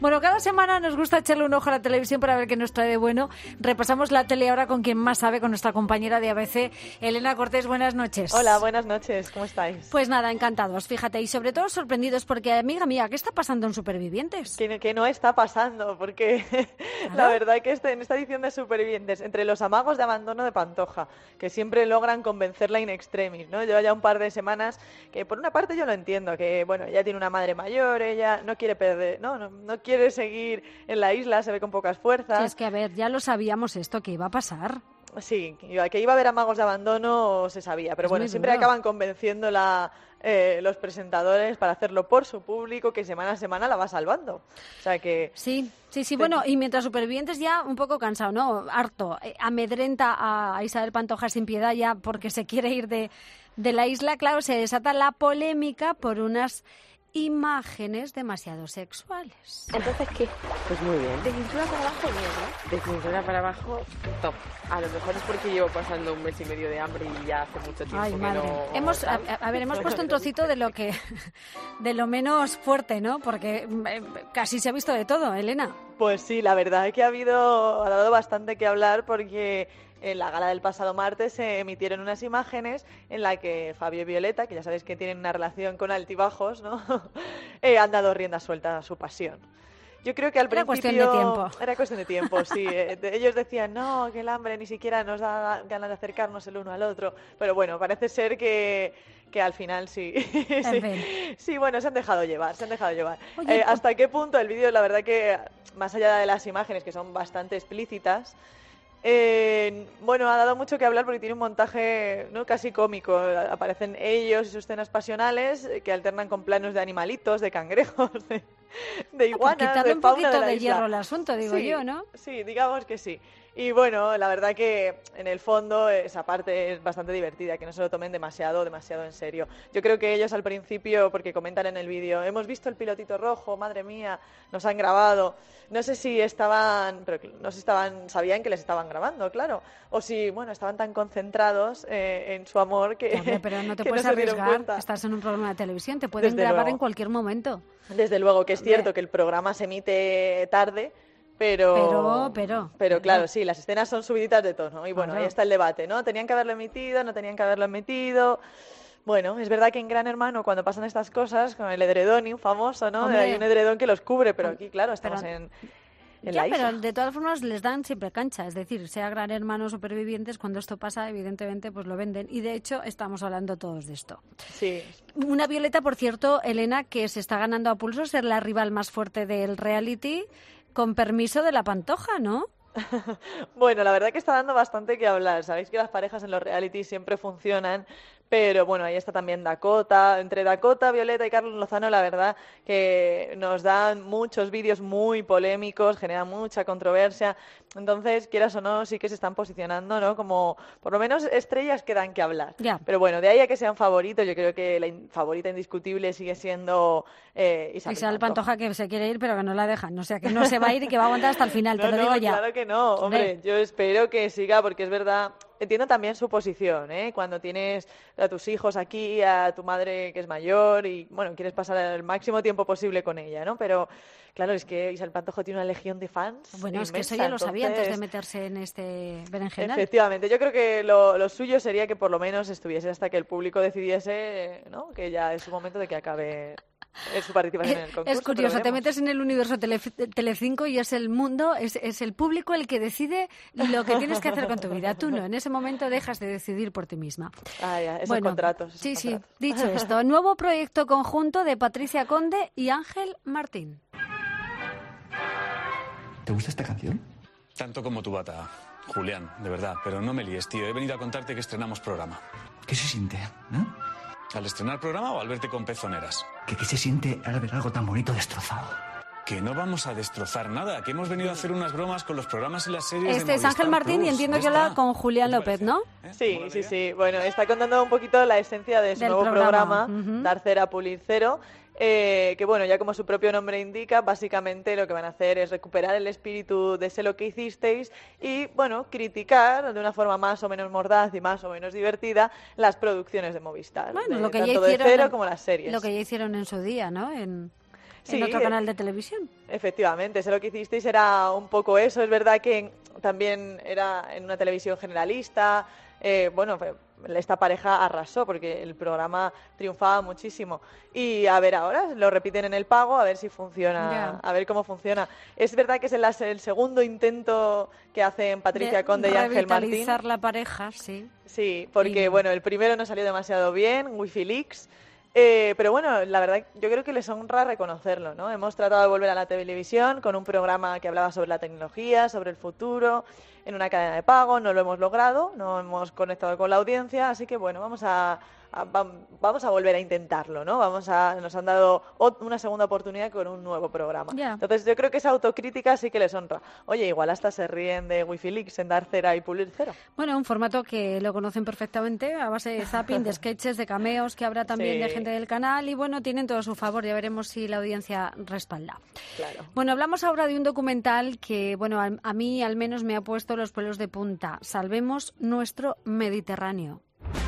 Bueno, cada semana nos gusta echarle un ojo a la televisión para ver qué nos trae de bueno. Repasamos la tele ahora con quien más sabe, con nuestra compañera de ABC, Elena Cortés. Buenas noches. Hola, buenas noches. ¿Cómo estáis? Pues nada, encantados, fíjate, y sobre todo sorprendidos porque, amiga mía, ¿qué está pasando en Supervivientes? Que no está pasando, porque la verdad es que en esta edición de Supervivientes, entre los amagos de abandono de Pantoja, que siempre logran convencerla in extremis, ¿no? Lleva ya un par de semanas que, por una parte, yo lo entiendo, que, bueno, ella tiene una madre mayor, ella no quiere perder, no quiere seguir en la isla, se ve con pocas fuerzas. Sí, es que, a ver, ya lo sabíamos esto, que iba a pasar. Sí, que iba a haber amagos de abandono se sabía, pero bueno, siempre acaban convenciéndola los presentadores para hacerlo por su público, que semana a semana la va salvando. O sea que... Sí, bueno, y mientras Supervivientes ya un poco cansado, ¿no? Harto, amedrenta a Isabel Pantoja sin piedad ya porque se quiere ir de la isla. Claro, se desata la polémica por unas imágenes demasiado sexuales. ¿Entonces qué? Pues muy bien. De cintura para abajo, bien, ¿no? De cintura para abajo, top. A lo mejor es porque llevo pasando un mes y medio de hambre y ya hace mucho tiempo. Ay, que madre. no... Hemos puesto un trocito de lo menos fuerte, ¿no? Porque casi se ha visto de todo, Elena. Pues sí, la verdad es que ha dado bastante que hablar porque en la gala del pasado martes se emitieron unas imágenes en las que Fabio y Violeta, que ya sabéis que tienen una relación con altibajos, ¿no? Han dado rienda suelta a su pasión. Yo creo que al principio... Era cuestión de tiempo, sí. Ellos decían, no, que el hambre ni siquiera nos da ganas de acercarnos el uno al otro. Pero bueno, parece ser que al final sí. Sí, bueno, se han dejado llevar. Oye, ¿hasta qué punto el vídeo, la verdad que, más allá de las imágenes, que son bastante explícitas, bueno, ha dado mucho que hablar porque tiene un montaje, ¿no?, casi cómico. Aparecen ellos y sus escenas pasionales que alternan con planos de animalitos, de cangrejos, de iguanas, de fauna de la isla. Un poquito de hierro al asunto, digo yo, ¿no? Sí, digamos que sí. Y bueno, la verdad que en el fondo esa parte es bastante divertida, que no se lo tomen demasiado en serio. Yo creo que ellos al principio, porque comentan en el vídeo, hemos visto el pilotito rojo, madre mía, nos han grabado. No sé si sabían que les estaban grabando, claro. O si, bueno, estaban tan concentrados en su amor que... Hombre, pero no te puedes no se dieron arriesgar, cuenta. Estás en un programa de televisión, te pueden grabar en cualquier momento. Desde luego, que es cierto que el programa se emite tarde, pero claro, sí, las escenas son subiditas de tono. Y bueno, ahí está el debate, ¿no? ¿Tenían que haberlo emitido? ¿No tenían que haberlo emitido? Bueno, es verdad que en Gran Hermano, cuando pasan estas cosas, con el edredón famoso, ¿no? Hay un edredón que los cubre, pero aquí, claro, estamos en la isla. Pero de todas formas les dan siempre cancha, es decir, sea Gran Hermano o Supervivientes, cuando esto pasa, evidentemente, pues lo venden. Y de hecho, estamos hablando todos de esto. Sí. Una Violeta, por cierto, Elena, que se está ganando a pulso ser la rival más fuerte del reality, con permiso de la Pantoja, ¿no? Bueno, la verdad que está dando bastante que hablar. Sabéis que las parejas en los reality siempre funcionan, pero bueno, ahí está también Dakota. Entre Dakota, Violeta y Carlos Lozano, la verdad que nos dan muchos vídeos muy polémicos, generan mucha controversia. Entonces, quieras o no, sí que se están posicionando, ¿no? Como, por lo menos, estrellas que dan que hablar. Ya. Pero bueno, de ahí a que sean favoritos, yo creo que la favorita indiscutible sigue siendo Isabel Pantoja, que se quiere ir, pero que no la dejan. O sea, que no se va a ir y que va a aguantar hasta el final, te lo digo ya. Claro que no, hombre. Yo espero que siga, porque es verdad... Entiendo también su posición, ¿eh? Cuando tienes a tus hijos aquí, a tu madre que es mayor y, bueno, quieres pasar el máximo tiempo posible con ella, ¿no? Pero, claro, es que Isabel Pantoja tiene una legión de fans. Bueno, inmensa, es que eso ya lo sabía antes de meterse en este berenjenal. Efectivamente, yo creo que lo suyo sería que por lo menos estuviese hasta que el público decidiese, ¿no?, que ya es su momento de que acabe su participación en el concurso. Es curioso, te metes en el universo Telecinco y es el mundo, es el público el que decide lo que tienes que hacer con tu vida. Tú no, en ese momento dejas de decidir por ti misma. Esos contratos. Sí, dicho esto, nuevo proyecto conjunto de Patricia Conde y Ángel Martín. ¿Te gusta esta canción? Tanto como tu bata, Julián, de verdad. Pero no me líes, tío. He venido a contarte que estrenamos programa. ¿Qué se siente, no? ¿Al estrenar programa o al verte con pezoneras? ¿Qué se siente al ver algo tan bonito destrozado? Que no vamos a destrozar nada, que hemos venido a hacer unas bromas con los programas y las series Este es Ángel Martín y entiendo que habla con Julián López, ¿no? Sí. Bueno, está contando un poquito la esencia de su nuevo programa, Dar Cera, Pulir Cero. Que bueno, ya como su propio nombre indica, básicamente lo que van a hacer es recuperar el espíritu de Sé lo que hicisteis y, bueno, criticar de una forma más o menos mordaz y más o menos divertida las producciones de Movistar. Bueno, lo que tanto ya de hicieron, Cero como las series. Lo que ya hicieron en su día, ¿no? en otro canal de televisión. Efectivamente, sé lo que hicisteis era un poco eso. Es verdad que también era en una televisión generalista. Bueno, esta pareja arrasó porque el programa triunfaba muchísimo. Y a ver ahora, lo repiten en el pago, a ver si funciona, a ver cómo funciona. Es verdad que es el segundo intento que hacen Patricia Conde y Ángel Martín. Revitalizar la pareja, sí. Sí, porque bueno, el primero no salió demasiado bien, Wi-Fi Leaks. Pero bueno, la verdad, yo creo que les honra reconocerlo, ¿no? Hemos tratado de volver a la televisión con un programa que hablaba sobre la tecnología, sobre el futuro, en una cadena de pago. No lo hemos logrado, no hemos conectado con la audiencia, así que bueno, vamos a volver a intentarlo, ¿no? Nos han dado una segunda oportunidad con un nuevo programa. Entonces yo creo que esa autocrítica sí que les honra. Oye, igual hasta se ríen de Wi-Fi Leaks en dar cera y pulir cero. Bueno, un formato que lo conocen perfectamente a base de zapping, de sketches, de cameos que habrá también de gente del canal y bueno, tienen todo a su favor. Ya veremos si la audiencia respalda. Claro. Bueno, hablamos ahora de un documental que, bueno, a mí al menos me ha puesto los pelos de punta. Salvemos nuestro Mediterráneo.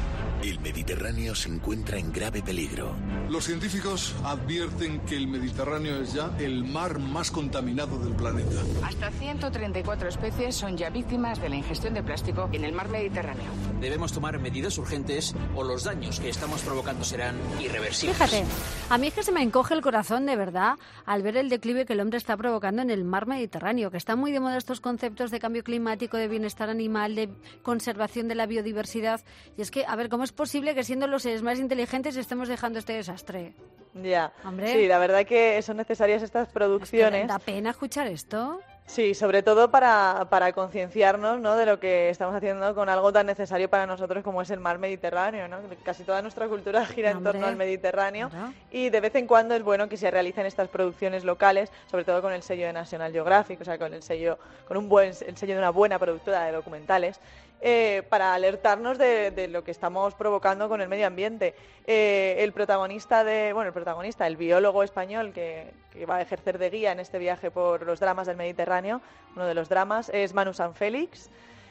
El Mediterráneo se encuentra en grave peligro. Los científicos advierten que el Mediterráneo es ya el mar más contaminado del planeta. Hasta 134 especies son ya víctimas de la ingestión de plástico en el mar Mediterráneo. Debemos tomar medidas urgentes o los daños que estamos provocando serán irreversibles. Fíjate, a mí es que se me encoge el corazón de verdad al ver el declive que el hombre está provocando en el mar Mediterráneo, que están muy de moda estos conceptos de cambio climático, de bienestar animal, de conservación de la biodiversidad. Y es que, a ver, ¿cómo es posible que siendo los seres más inteligentes estemos dejando este desastre? Ya, ¿Hombre? Sí, la verdad que son necesarias estas producciones. Es que da pena escuchar esto. Sí, sobre todo para concienciarnos, ¿no?, de lo que estamos haciendo con algo tan necesario para nosotros como es el mar Mediterráneo, ¿no? Casi toda nuestra cultura gira en torno al Mediterráneo, claro. Y de vez en cuando es bueno que se realicen estas producciones locales, sobre todo con el sello de National Geographic, o sea, con el sello de una buena productora de documentales. Para alertarnos de lo que estamos provocando con el medio ambiente. El biólogo español que va a ejercer de guía en este viaje por los dramas del Mediterráneo, uno de los dramas, es Manu Sanfélix.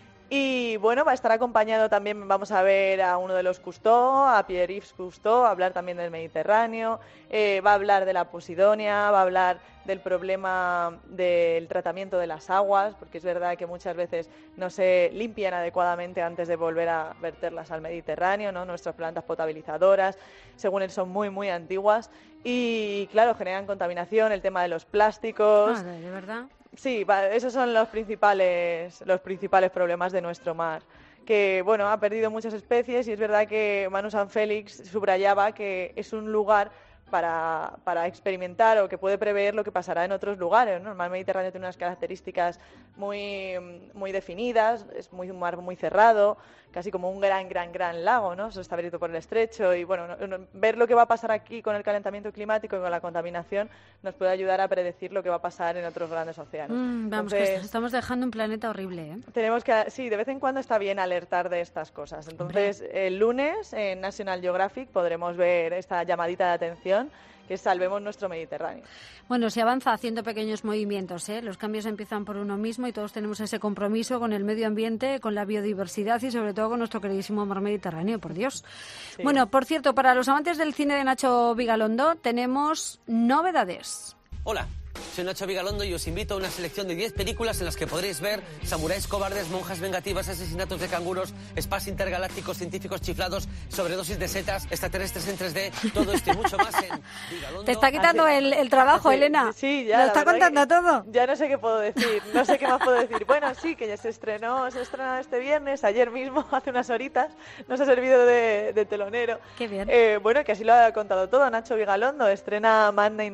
Y bueno, va a estar acompañado también, vamos a ver a uno de los Cousteau, a Pierre-Yves Cousteau, a hablar también del Mediterráneo, va a hablar de la Posidonia, va a hablar del problema del tratamiento de las aguas, porque es verdad que muchas veces no se limpian adecuadamente antes de volver a verterlas al Mediterráneo, ¿no? Nuestras plantas potabilizadoras, según él, son muy, muy antiguas y, claro, generan contaminación, el tema de los plásticos. ¿De verdad? Sí, esos son los principales problemas de nuestro mar, que bueno, ha perdido muchas especies y es verdad que Manu Sanfélix subrayaba que es un lugar para experimentar o que puede prever lo que pasará en otros lugares, ¿no? El mar Mediterráneo tiene unas características muy, muy definidas, es un mar muy cerrado, casi como un gran lago, ¿no? Eso está abierto por el estrecho y bueno, ver lo que va a pasar aquí con el calentamiento climático y con la contaminación nos puede ayudar a predecir lo que va a pasar en otros grandes océanos. Vamos, que estamos dejando un planeta horrible, ¿eh? Tenemos que, sí, de vez en cuando está bien alertar de estas cosas. Entonces, el lunes en National Geographic podremos ver esta llamadita de atención, que es Salvemos nuestro Mediterráneo. Bueno, se avanza haciendo pequeños movimientos, ¿eh? Los cambios empiezan por uno mismo y todos tenemos ese compromiso con el medio ambiente, con la biodiversidad y sobre todo con nuestro queridísimo mar Mediterráneo, por Dios. Sí. Bueno, por cierto, para los amantes del cine de Nacho Vigalondo tenemos novedades. Hola. Soy Nacho Vigalondo y os invito a una selección de 10 películas en las que podréis ver samuráis cobardes, monjas vengativas, asesinatos de canguros, spas intergalácticos, científicos chiflados, sobredosis de setas, extraterrestres en 3D, todo esto y mucho más en Vigalondo. Te está quitando el trabajo, Elena. Sí, ya. Lo está contando todo. Ya no sé qué puedo decir, no sé qué más puedo decir. Bueno, sí, que ya se estrenó este viernes, ayer mismo, hace unas horitas, nos ha servido de telonero. Qué bien. Bueno, que así lo ha contado todo Nacho Vigalondo, estrena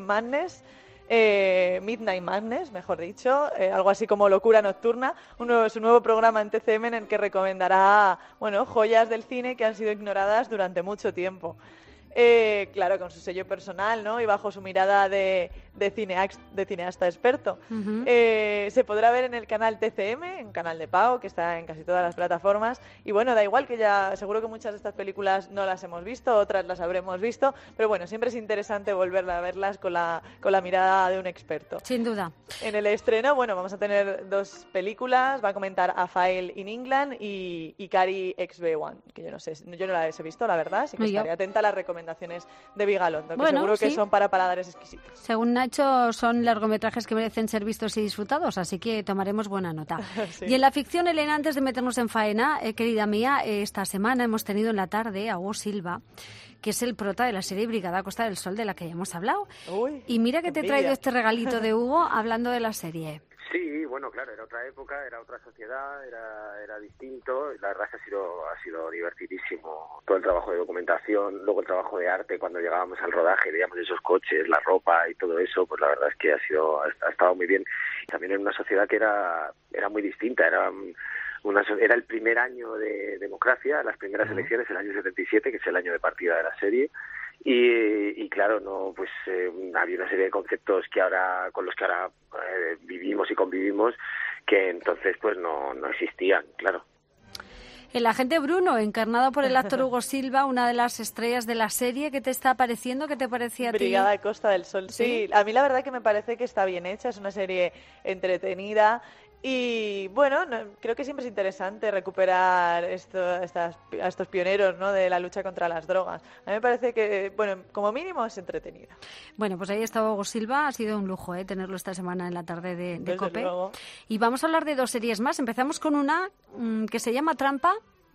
Midnight Madness, mejor dicho, algo así como Locura Nocturna, su nuevo programa en TCM en el que recomendará, bueno, joyas del cine que han sido ignoradas durante mucho tiempo. Claro, con su sello personal, ¿no? Y bajo su mirada de de cineasta experto. Se podrá ver en el canal TCM, en canal de pago, que está en casi todas las plataformas. Y bueno, da igual que ya seguro que muchas de estas películas no las hemos visto, otras las habremos visto, pero bueno, siempre es interesante volver a verlas con la mirada de un experto. Sin duda. En el estreno, bueno, vamos a tener 2 películas, va a comentar A File in England y Carrie XB1, que yo no las he visto, la verdad, así que estaré atenta a las recomendaciones de Vigalondo, que seguro que son para paladares exquisitos. Según Nacho, son largometrajes que merecen ser vistos y disfrutados, así que tomaremos buena nota. Sí. Y en la ficción, Elena, antes de meternos en faena, querida mía, esta semana hemos tenido en la tarde a Hugo Silva, que es el prota de la serie Brigada Costa del Sol, de la que ya hemos hablado. Uy, y mira que te he traído este regalito de Hugo hablando de la serie. Sí, bueno, claro, era otra época, era otra sociedad, era distinto. La verdad es que ha sido divertidísimo todo el trabajo de documentación, luego el trabajo de arte cuando llegábamos al rodaje, veíamos esos coches, la ropa y todo eso, pues la verdad es que ha estado muy bien. También en una sociedad que era muy distinta, era el primer año de democracia, las primeras elecciones, el año 77, que es el año de partida de la serie. Y claro, había una serie de conceptos con los que ahora vivimos y convivimos, que entonces pues no existían, claro. El agente Bruno, encarnado por el actor Hugo Silva, una de las estrellas de la serie, ¿qué te está pareciendo? ¿Qué te parecía a ti? Brigada de Costa del Sol, sí. A mí la verdad que me parece que está bien hecha, es una serie entretenida. Y bueno, creo que siempre es interesante recuperar a estos pioneros, ¿no?, de la lucha contra las drogas. A mí me parece que, bueno, como mínimo es entretenida. Bueno, pues ahí está Hugo Silva, ha sido un lujo tenerlo esta semana en la tarde de COPE. Luego. Y vamos a hablar de 2 series más. Empezamos con una que se llama Trampa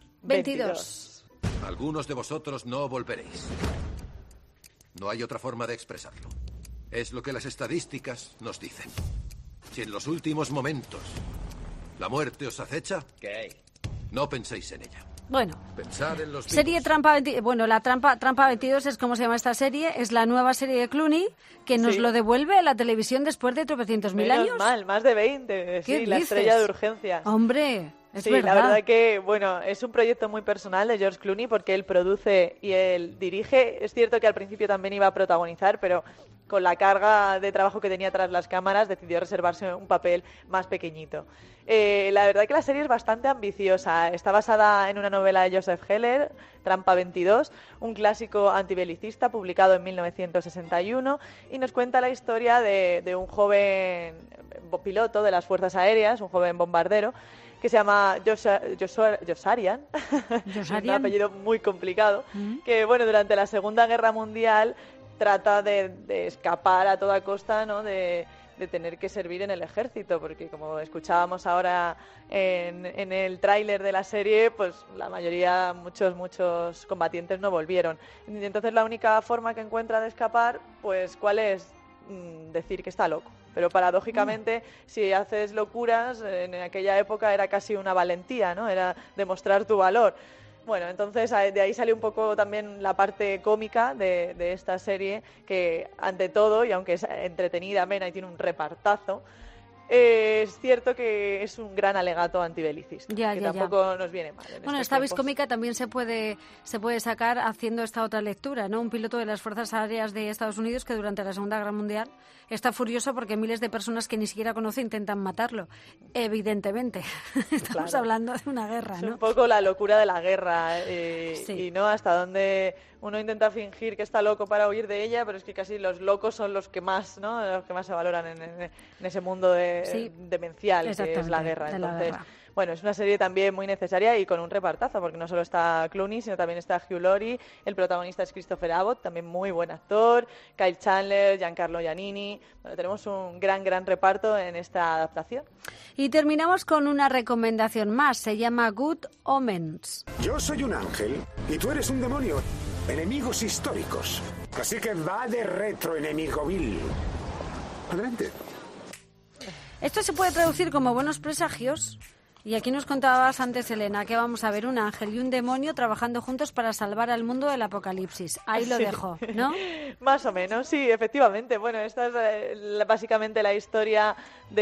22. Algunos de vosotros no volveréis. No hay otra forma de expresarlo. Es lo que las estadísticas nos dicen. Si en los últimos momentos la muerte os acecha, no penséis en ella. Bueno, pensad en los serie vivos. Trampa 22. Bueno, la Trampa 22 es como se llama esta serie. Es la nueva serie de Clooney que nos lo devuelve a la televisión después de tropecientos mil años. Mal, más de 20. Sí, la estrella de urgencias. Hombre, es sí, verdad. La verdad que, bueno, es un proyecto muy personal de George Clooney porque él produce y él dirige. Es cierto que al principio también iba a protagonizar, pero con la carga de trabajo que tenía tras las cámaras decidió reservarse un papel más pequeñito. La verdad que la serie es bastante ambiciosa. Está basada en una novela de Joseph Heller, Trampa 22, un clásico antibelicista publicado en 1961, y nos cuenta la historia de un joven piloto de las Fuerzas Aéreas, un joven bombardero, que se llama Yossarian, un apellido muy complicado, que bueno, durante la Segunda Guerra Mundial trata de escapar a toda costa, ¿no?, de tener que servir en el ejército, porque como escuchábamos ahora en el tráiler de la serie, pues la mayoría, muchos combatientes no volvieron. Y entonces la única forma que encuentra de escapar, pues ¿cuál es? Decir que está loco. Pero paradójicamente, si haces locuras, en aquella época era casi una valentía, ¿no? Era demostrar tu valor. Bueno, entonces de ahí sale un poco también la parte cómica de esta serie, que ante todo, y aunque es entretenida, amena y tiene un repartazo, es cierto que es un gran alegato antibelicista, que tampoco nos viene mal. Bueno, esta vis cómica también se puede sacar haciendo esta otra lectura, ¿no? Un piloto de las Fuerzas Aéreas de Estados Unidos que durante la Segunda Guerra Mundial está furioso porque miles de personas que ni siquiera conoce intentan matarlo. Evidentemente, estamos hablando de una guerra, ¿no? Es un poco la locura de la guerra y no hasta dónde uno intenta fingir que está loco para huir de ella, pero es que casi los locos son los que más, ¿no?, los que más se valoran en ese mundo demencial que es la guerra. Entonces, bueno, es una serie también muy necesaria y con un repartazo, porque no solo está Clooney, sino también está Hugh Laurie, el protagonista es Christopher Abbott, también muy buen actor, Kyle Chandler, Giancarlo Giannini. Bueno, tenemos un gran reparto en esta adaptación. Y terminamos con una recomendación más, se llama Good Omens. Yo soy un ángel y tú eres un demonio. Enemigos históricos. Así que va de retro, enemigo vil. Adelante. Esto se puede traducir como buenos presagios Y aquí nos contabas antes, Elena, que vamos a ver un ángel y un demonio trabajando juntos para salvar al mundo del apocalipsis. Ahí lo dejo, ¿no? Más o menos, sí, efectivamente. Bueno, esta es básicamente la historia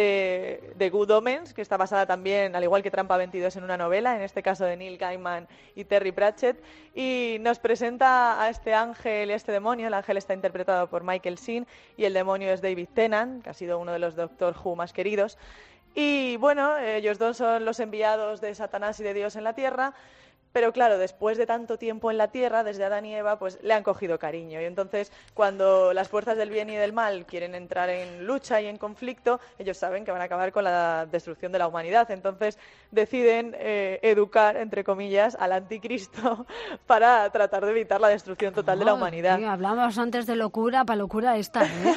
de Good Omens, que está basada también, al igual que Trampa 22, en una novela, en este caso de Neil Gaiman y Terry Pratchett, y nos presenta a este ángel y a este demonio. El ángel está interpretado por Michael Sheen y el demonio es David Tennant, que ha sido uno de los Doctor Who más queridos. Y bueno, ellos dos son los enviados de Satanás y de Dios en la Tierra, pero claro, después de tanto tiempo en la Tierra, desde Adán y Eva, pues le han cogido cariño. Y entonces, cuando las fuerzas del bien y del mal quieren entrar en lucha y en conflicto, ellos saben que van a acabar con la destrucción de la humanidad. Entonces, deciden educar, entre comillas, al anticristo para tratar de evitar la destrucción total de la humanidad. Sí, hablamos antes de locura, para locura esta, ¿eh?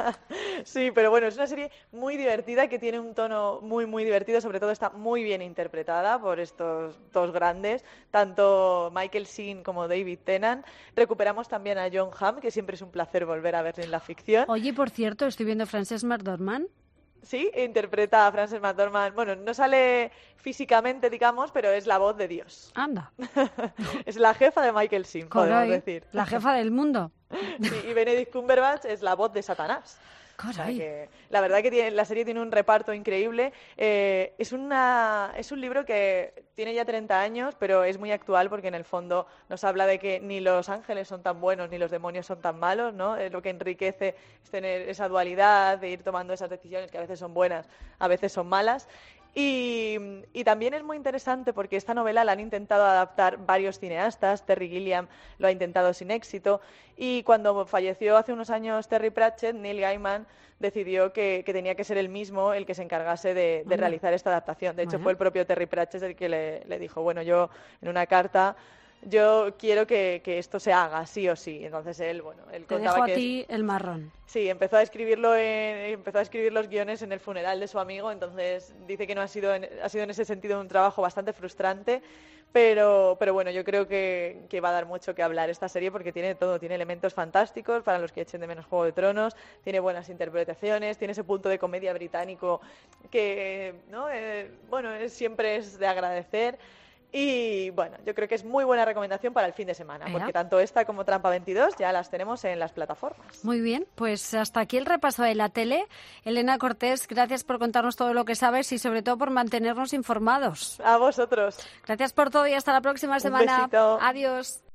Sí, pero bueno, es una serie muy divertida, que tiene un tono muy, muy divertido. Sobre todo está muy bien interpretada por estos dos grandes, tanto Michael Sheen como David Tennant. Recuperamos también a Jon Hamm, que siempre es un placer volver a verle en la ficción. Oye, por cierto, estoy viendo a Frances McDormand. Sí, interpreta a Frances McDormand. Bueno, no sale físicamente, digamos, pero es la voz de Dios. Anda. Es la jefa de Michael Sheen, podemos decir. La jefa del mundo. Sí, y Benedict Cumberbatch es la voz de Satanás. O sea que, la verdad que la serie tiene un reparto increíble. Es un libro que tiene ya 30 años, pero es muy actual porque en el fondo nos habla de que ni los ángeles son tan buenos ni los demonios son tan malos, ¿no? Lo que enriquece es tener esa dualidad de ir tomando esas decisiones que a veces son buenas, a veces son malas. Y también es muy interesante porque esta novela la han intentado adaptar varios cineastas. Terry Gilliam lo ha intentado sin éxito. Y cuando falleció hace unos años Terry Pratchett, Neil Gaiman decidió que tenía que ser él mismo el que se encargase de realizar esta adaptación. De hecho, fue el propio Terry Pratchett el que le dijo, bueno, yo en una carta... yo quiero que esto se haga, sí o sí. Entonces él te dejo a ti el marrón. Sí, empezó a escribir los guiones en el funeral de su amigo. Entonces dice que ha sido en ese sentido un trabajo bastante frustrante, pero bueno, yo creo que va a dar mucho que hablar esta serie porque tiene todo, tiene elementos fantásticos para los que echen de menos Juego de Tronos, tiene buenas interpretaciones, tiene ese punto de comedia británico que siempre es de agradecer. Y bueno, yo creo que es muy buena recomendación para el fin de semana, porque tanto esta como Trampa 22 ya las tenemos en las plataformas. Muy bien, pues hasta aquí el repaso de la tele. Elena Cortés, gracias por contarnos todo lo que sabes y sobre todo por mantenernos informados. A vosotros. Gracias por todo y hasta la próxima semana. Un besito. Adiós.